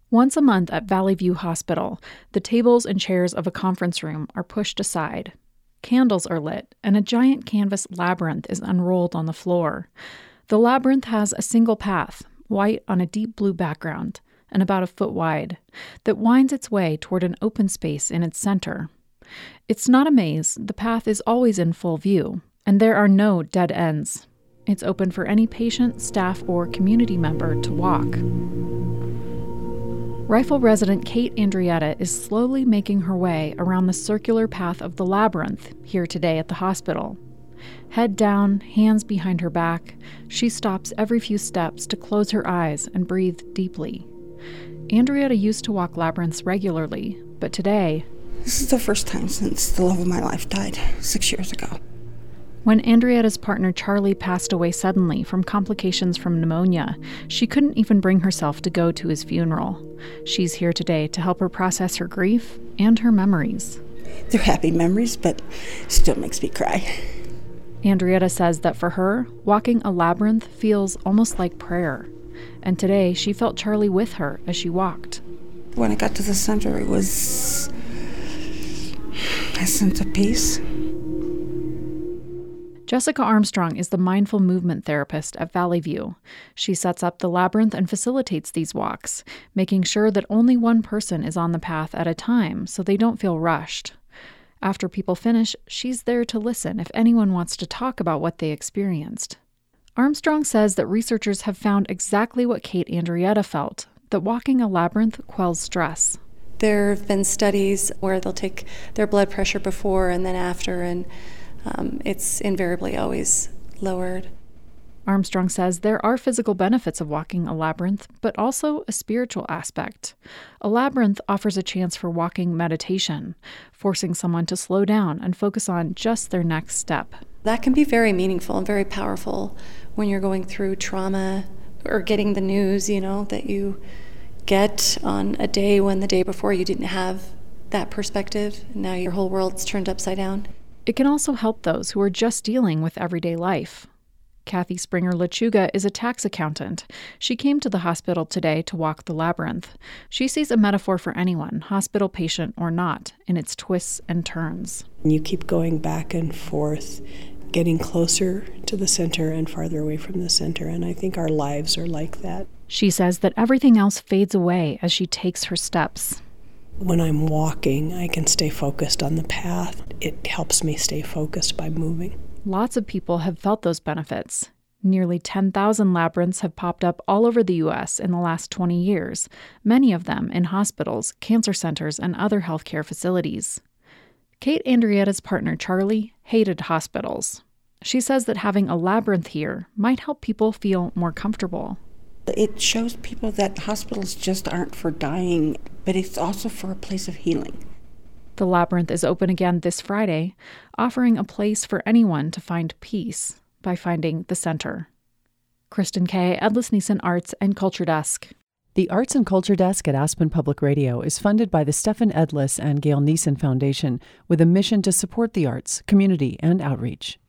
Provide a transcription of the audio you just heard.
Once a month at Valley View Hospital, the tables and chairs of a conference room are pushed aside. Candles are lit, and a giant canvas labyrinth is unrolled on the floor. The labyrinth has a single path, white on a deep blue background, and about a foot wide, that winds its way toward an open space in its center. It's not a maze, the path is always in full view, and there are no dead ends. It's open for any patient, staff, or community member to walk. Rifle resident Kate Andrietta is slowly making her way around the circular path of the labyrinth here today at the hospital. Head down, hands behind her back, she stops every few steps to close her eyes and breathe deeply. Andrietta used to walk labyrinths regularly, but today... This is the first time since the love of my life died 6 years ago. When Andrietta's partner Charlie passed away suddenly from complications from pneumonia, she couldn't even bring herself to go to his funeral. She's here today to help her process her grief and her memories. They're happy memories, but still makes me cry. Andrietta says that for her, walking a labyrinth feels almost like prayer. And today, she felt Charlie with her as she walked. When I got to the center, it was a sense of peace. Jessica Armstrong is the mindful movement therapist at Valley View. She sets up the labyrinth and facilitates these walks, making sure that only one person is on the path at a time so they don't feel rushed. After people finish, she's there to listen if anyone wants to talk about what they experienced. Armstrong says that researchers have found exactly what Kate Andrietta felt, that walking a labyrinth quells stress. There have been studies where they'll take their blood pressure before and then after, and it's invariably always lowered. Armstrong says there are physical benefits of walking a labyrinth, but also a spiritual aspect. A labyrinth offers a chance for walking meditation, forcing someone to slow down and focus on just their next step. That can be very meaningful and very powerful when you're going through trauma or getting the news, that you get on a day when the day before you didn't have that perspective. Now your whole world's turned upside down. It can also help those who are just dealing with everyday life. Kathy Springer Lechuga is a tax accountant. She came to the hospital today to walk the labyrinth. She sees a metaphor for anyone, hospital patient or not, in its twists and turns. You keep going back and forth, getting closer to the center and farther away from the center, and I think our lives are like that. She says that everything else fades away as she takes her steps. When I'm walking, I can stay focused on the path. It helps me stay focused by moving. Lots of people have felt those benefits. Nearly 10,000 labyrinths have popped up all over the U.S. in the last 20 years, many of them in hospitals, cancer centers, and other healthcare facilities. Kate Andrietta's partner, Charlie, hated hospitals. She says that having a labyrinth here might help people feel more comfortable. It shows people that hospitals just aren't for dying, but it's also for a place of healing. The labyrinth is open again this Friday, offering a place for anyone to find peace by finding the center. Kristen Kay, Edlis Neeson Arts and Culture Desk. The Arts and Culture Desk at Aspen Public Radio is funded by the Stephen Edlis and Gail Neeson Foundation with a mission to support the arts, community, and outreach.